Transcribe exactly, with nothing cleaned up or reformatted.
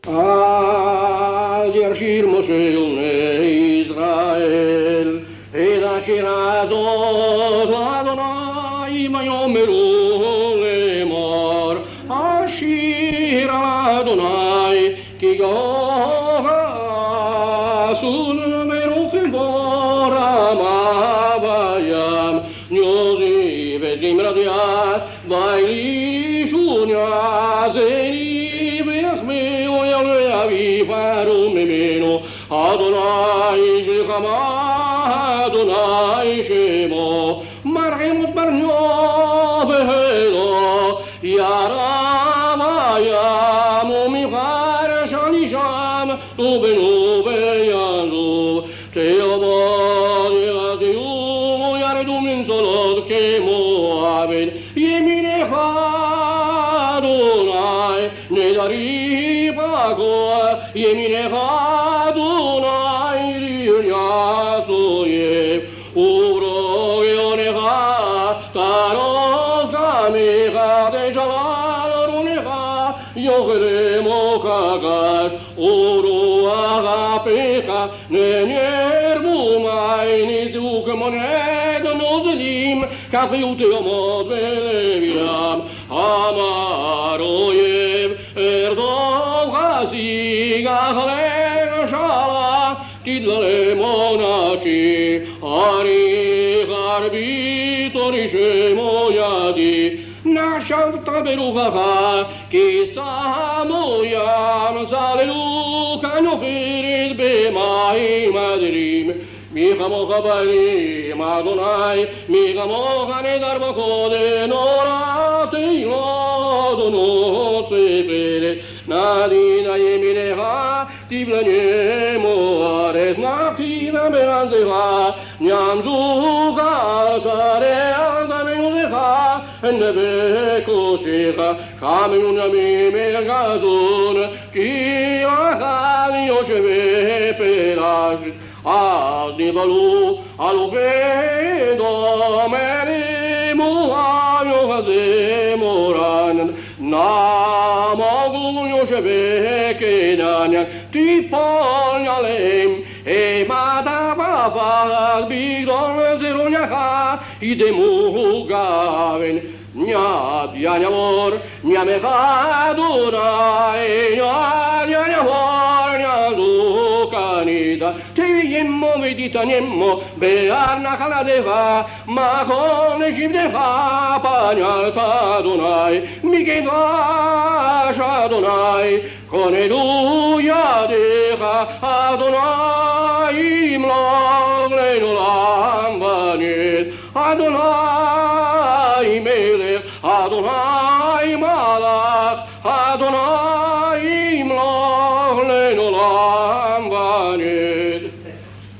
אז ישיר משה בני ישראל את השיר הזאת לאדוני ויאמרו לאמור השיר על אדוני כי גאסו מרוחם בו רמה בים ניוזי וזמרתיה בעלי שוניה זני ויחמאו ילוי ויפרו ממנו אדוני שלחמה אדוני שמו מרחם ותברניו בהדו ירה בים ומחרש אני שם ובנו ויעזוב תעבוד יעזבו ירדו מן סולות כמו עבד ימינך אדוני נדרי פגוע ימינך אדוני ליעשויב וברוגעונך תרוס קמיך תשללונך יוכלמו כגת ורוח אפיך ננרבו מי ניסו כמונד נוזלים כחיות יומות בלב ים אמר אויב ארדוף חסיג אחרי שלח תדלמו נפשי אריך ארבי תורי שמו ידי נשבת ברוחך כי שמו ים סללו כנופרת במים אדירים מי כמוך בנים אדוני מי כמוך נדר בקודש נורתנו אדונו צפרת נדינה ימינך תבלנמו ארץ נפתינה בארצך נעמזוך תרע זמנך נבקושך שמנו נמים מרכזון כי אחד יושב פרש אז נבלו על עובדו מרימו היוחזה מורן נעמדו יושבי כנען תיפול עליהם אימתה בפחד בגדול זרונך ידמו גוון nya dianya lor nya me vadura e nya dianya lor nya lucanida te yemmo medita nemmo bearna caladeva ma con egipteva pagnalta donai mi che adonai con eluia deca adonai imlog leno lambanet adonai melech adonai